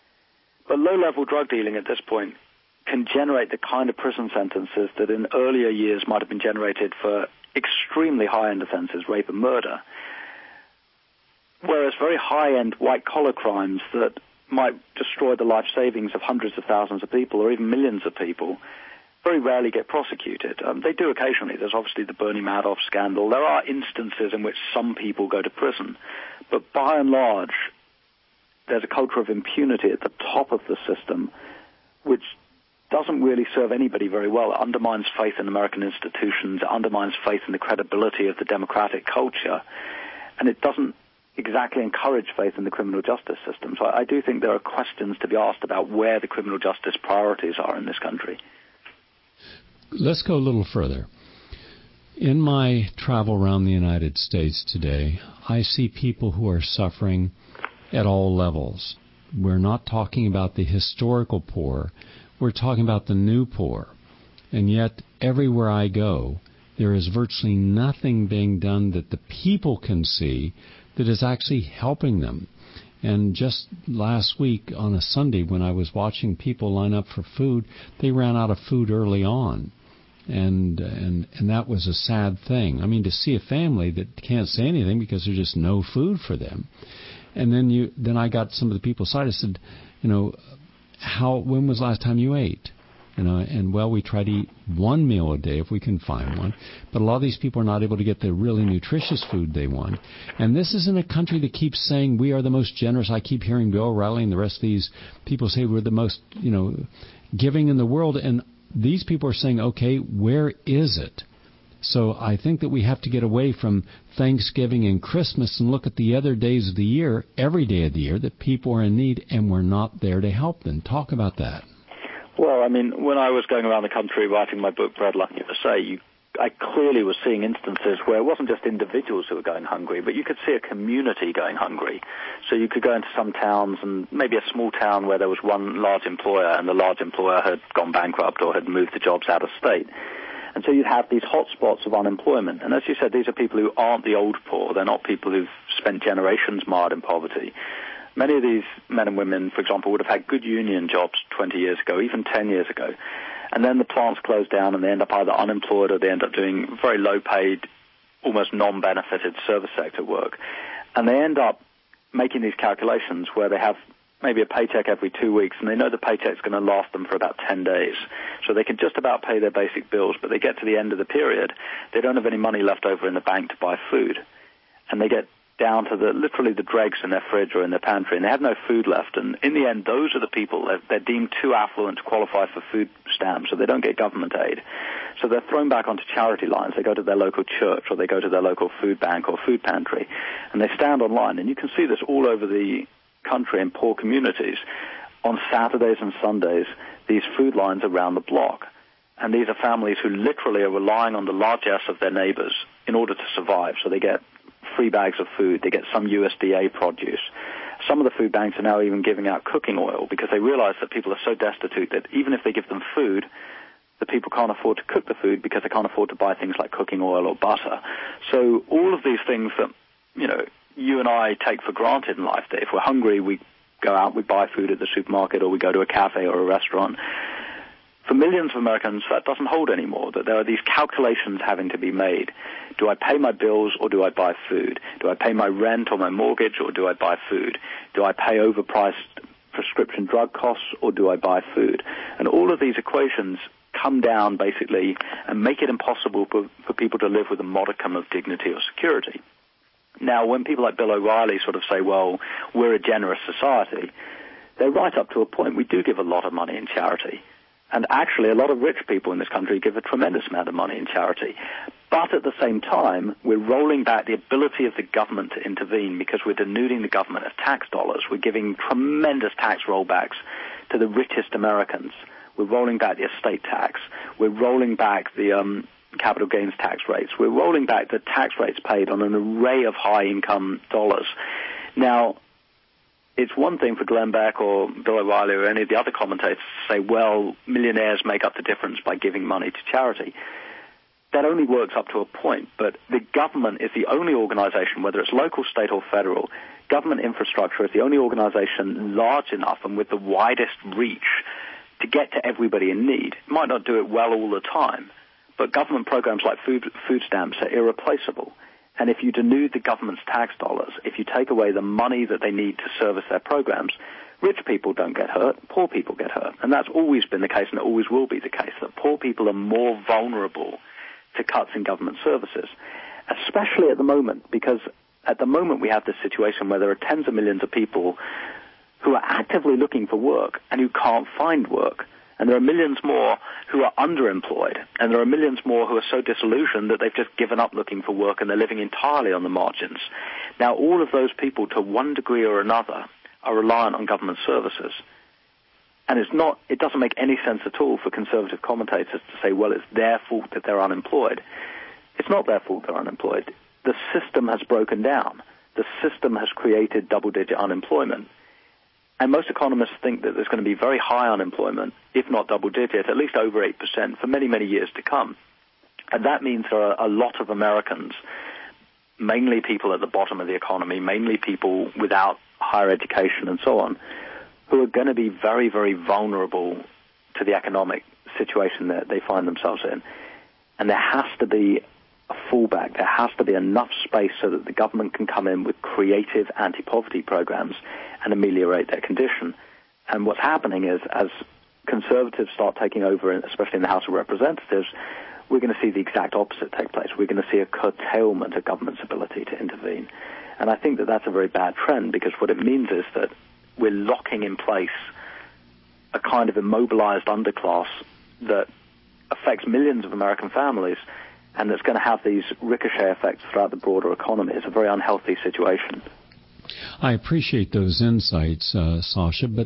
but low-level drug dealing at this point can generate the kind of prison sentences that in earlier years might have been generated for extremely high-end offenses, rape and murder, whereas very high-end white-collar crimes that might destroy the life savings of hundreds of thousands of people or even millions of people very rarely get prosecuted. Um, they do occasionally. There's obviously the Bernie Madoff scandal. There are instances in which some people go to prison, but by and large, there's a culture of impunity at the top of the system, which doesn't really serve anybody very well. It undermines faith in American institutions. It undermines faith in the credibility of the democratic culture. And it doesn't exactly encourage faith in the criminal justice system. So I, I do think there are questions to be asked about where the criminal justice priorities are in this country. Let's go a little further. In my travel around the United States today, I see people who are suffering at all levels. We're not talking about the historical poor. We're talking about the new poor. And yet, everywhere I go, there is virtually nothing being done that the people can see that is actually helping them. And just last week on a Sunday when I was watching people line up for food, they ran out of food early on. And and and that was a sad thing. I mean, to see a family that can't say anything because there's just no food for them. And then you then I got some of the people aside. I said, you know, how when was the last time you ate? You know, and well, we try to eat one meal a day if we can find one. But a lot of these people are not able to get the really nutritious food they want. And this is in a country that keeps saying we are the most generous. I keep hearing Bill O'Reilly and the rest of these people say we're the most, you know, giving in the world. And these people are saying, okay, where is it? So I think that we have to get away from Thanksgiving and Christmas and look at the other days of the year, every day of the year, that people are in need and we're not there to help them. Talk about that. Well, I mean, when I was going around the country writing my book, Bread Like U S A, you, I clearly was seeing instances where it wasn't just individuals who were going hungry, but you could see a community going hungry. So you could go into some towns, and maybe a small town where there was one large employer, and the large employer had gone bankrupt or had moved the jobs out of state. And so you'd have these hotspots of unemployment. And as you said, these are people who aren't the old poor. They're not people who've spent generations marred in poverty. Many of these men and women, for example, would have had good union jobs twenty years ago, even ten years ago. And then the plants close down and they end up either unemployed or they end up doing very low-paid, almost non-benefited service sector work. And they end up making these calculations where they have maybe a paycheck every two weeks and they know the paycheck's going to last them for about ten days. So they can just about pay their basic bills, but they get to the end of the period, they don't have any money left over in the bank to buy food. And they get down to the literally the dregs in their fridge or in their pantry, and they have no food left. And in the end, those are the people that they're deemed too affluent to qualify for food stamps, so they don't get government aid. So they're thrown back onto charity lines. They go to their local church or they go to their local food bank or food pantry, and they stand online. And you can see this all over the country in poor communities. On Saturdays and Sundays, these food lines around the block. And these are families who literally are relying on the largesse of their neighbors in order to survive. So they get free bags of food. They get some U S D A produce. Some of the food banks are now even giving out cooking oil because they realize that people are so destitute that even if they give them food, the people can't afford to cook the food because they can't afford to buy things like cooking oil or butter. So all of these things that, you know, you and I take for granted in life, that if we're hungry, we go out, we buy food at the supermarket or we go to a cafe or a restaurant. For millions of Americans, that doesn't hold anymore, that there are these calculations having to be made. Do I pay my bills or do I buy food? Do I pay my rent or my mortgage or do I buy food? Do I pay overpriced prescription drug costs or do I buy food? And all of these equations come down, basically, and make it impossible for, for people to live with a modicum of dignity or security. Now, when people like Bill O'Reilly sort of say, well, we're a generous society, they're right up to a point. We do give a lot of money in charity. And actually, a lot of rich people in this country give a tremendous amount of money in charity. But at the same time, we're rolling back the ability of the government to intervene because we're denuding the government of tax dollars. We're giving tremendous tax rollbacks to the richest Americans. We're rolling back the estate tax. We're rolling back the um, capital gains tax rates. We're rolling back the tax rates paid on an array of high-income dollars. Now, it's one thing for Glenn Beck or Bill O'Reilly or any of the other commentators to say, well, millionaires make up the difference by giving money to charity. That only works up to a point, but the government is the only organization, whether it's local, state, or federal, government infrastructure is the only organization large enough and with the widest reach to get to everybody in need. It might not do it well all the time, but government programs like food, food stamps are irreplaceable. And if you denude the government's tax dollars, if you take away the money that they need to service their programs, rich people don't get hurt, poor people get hurt. And that's always been the case, and it always will be the case, that poor people are more vulnerable to cuts in government services, especially at the moment, because at the moment we have this situation where there are tens of millions of people who are actively looking for work and who can't find work. And there are millions more who are underemployed. And there are millions more who are so disillusioned that they've just given up looking for work and they're living entirely on the margins. Now, all of those people, to one degree or another, are reliant on government services. And it's not, it doesn't make any sense at all for conservative commentators to say, well, it's their fault that they're unemployed. It's not their fault they're unemployed. The system has broken down. The system has created double-digit unemployment. And most economists think that there's going to be very high unemployment, if not double-digit, at least over eight percent for many, many years to come. And that means there are a lot of Americans, mainly people at the bottom of the economy, mainly people without higher education and so on, who are going to be very, very vulnerable to the economic situation that they find themselves in. And there has to be a fallback. There has to be enough space so that the government can come in with creative anti-poverty programs and ameliorate their condition. And what's happening is, as conservatives start taking over, especially in the House of Representatives, we're going to see the exact opposite take place. We're going to see a curtailment of government's ability to intervene. And I think that that's a very bad trend, because what it means is that we're locking in place a kind of immobilized underclass that affects millions of American families, and that's going to have these ricochet effects throughout the broader economy. It's a very unhealthy situation. I appreciate those insights, uh, Sasha, but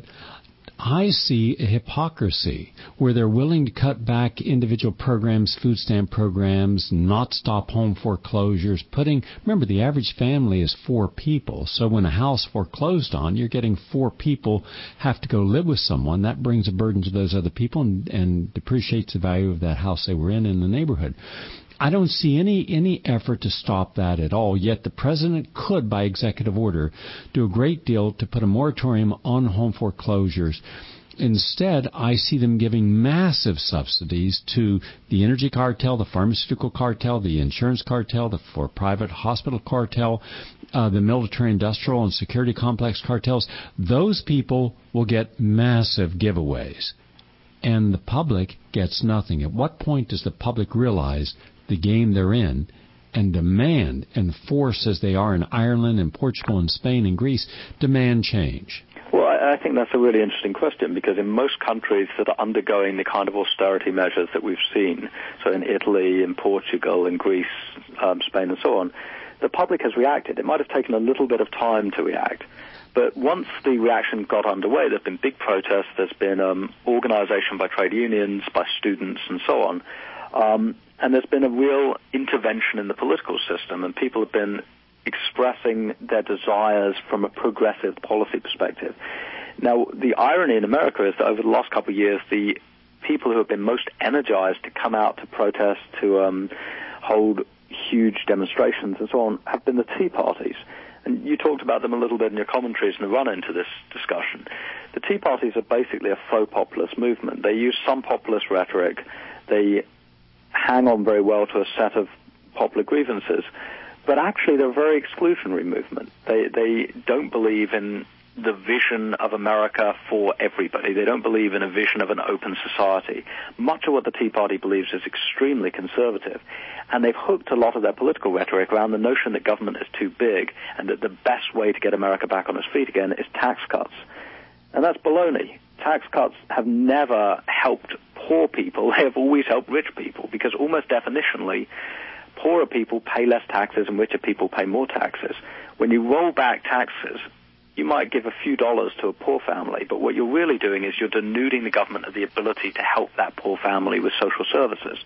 I see a hypocrisy where they're willing to cut back individual programs, food stamp programs, not stop home foreclosures, putting, remember, the average family is four people. So when a house foreclosed on, you're getting four people have to go live with someone. That brings a burden to those other people and, and depreciates the value of that house they were in in the neighborhood. I don't see any any effort to stop that at all, yet the president could, by executive order, do a great deal to put a moratorium on home foreclosures. Instead, I see them giving massive subsidies to the energy cartel, the pharmaceutical cartel, the insurance cartel, the for-private hospital cartel, uh, the military-industrial and security complex cartels. Those people will get massive giveaways, and the public gets nothing. At what point does the public realize the game they're in and demand and force, as they are in Ireland and Portugal and Spain and Greece, demand change? Well, I, I think that's a really interesting question, because in most countries that are undergoing the kind of austerity measures that we've seen, so in Italy, in Portugal, in Greece, um, Spain and so on, the public has reacted. It might have taken a little bit of time to react, but once the reaction got underway, there have been big protests, there's been um, organization by trade unions, by students and so on, um, and there's been a real intervention in the political system, and people have been expressing their desires from a progressive policy perspective. Now, the irony in America is that over the last couple of years, the people who have been most energized to come out to protest, to um, hold huge demonstrations and so on, have been the Tea Parties. And you talked about them a little bit in your commentaries in the run-in to this discussion. The Tea Parties are basically a faux populist movement. They use some populist rhetoric. They hang on very well to a set of popular grievances. But actually, they're a very exclusionary movement. They they don't believe in the vision of America for everybody. They don't believe in a vision of an open society. Much of what the Tea Party believes is extremely conservative. And they've hooked a lot of their political rhetoric around the notion that government is too big and that the best way to get America back on its feet again is tax cuts. And that's baloney. Tax cuts have never helped poor people. They have always helped rich people, because almost definitionally, poorer people pay less taxes and richer people pay more taxes. When you roll back taxes, you might give a few dollars to a poor family, but what you're really doing is you're denuding the government of the ability to help that poor family with social services.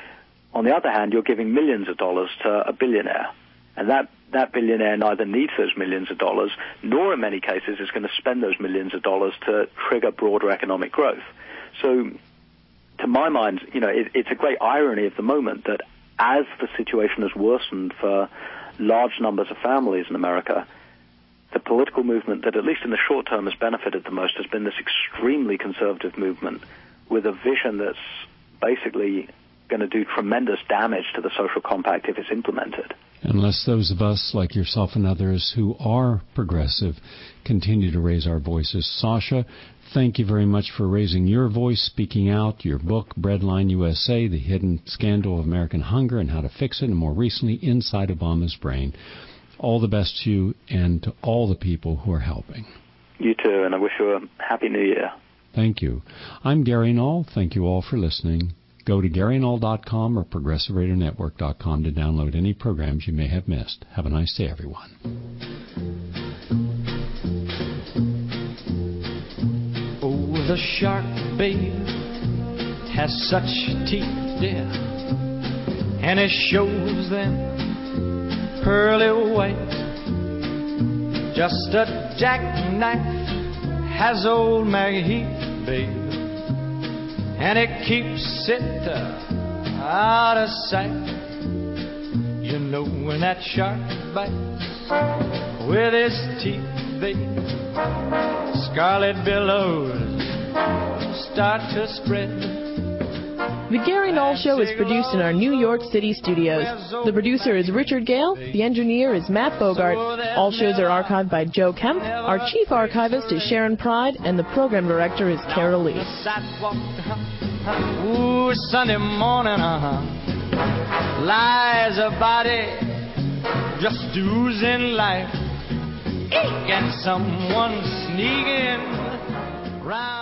On the other hand, you're giving millions of dollars to a billionaire, and that, that billionaire neither needs those millions of dollars, nor in many cases is going to spend those millions of dollars to trigger broader economic growth. So, to my mind, you know, it, it's a great irony of the moment that as the situation has worsened for large numbers of families in America, the political movement that, at least in the short term, has benefited the most has been this extremely conservative movement with a vision that's basically going to do tremendous damage to the social compact if it's implemented. Unless those of us, like yourself and others, who are progressive, continue to raise our voices. Sasha, thank you very much for raising your voice, speaking out. Your book, Breadline U S A, The Hidden Scandal of American Hunger and How to Fix It, and more recently, Inside Obama's Brain. All the best to you and to all the people who are helping. You too, and I wish you a happy new year. Thank you. I'm Gary Null. Thank you all for listening. Go to Gary Null dot com or Progressive Radio Network dot com to download any programs you may have missed. Have a nice day, everyone. Oh, the shark, babe, has such teeth, dear, and it shows them pearly white. Just a jackknife has old Maggie Heath, babe, and it keeps it uh, out of sight. You know when that shark bites with his teeth, babe, scarlet billows start to spread. The Gary Null Show is produced in our New York City studios. The producer is Richard Gale. The engineer is Matt Bogart. All shows are archived by Joe Kemp. Our chief archivist is Sharon Pride, and the program director is Carol Lee. Ooh, Sunday morning, uh-huh, lies a body just oozing life. Eek, and someone sneaking round.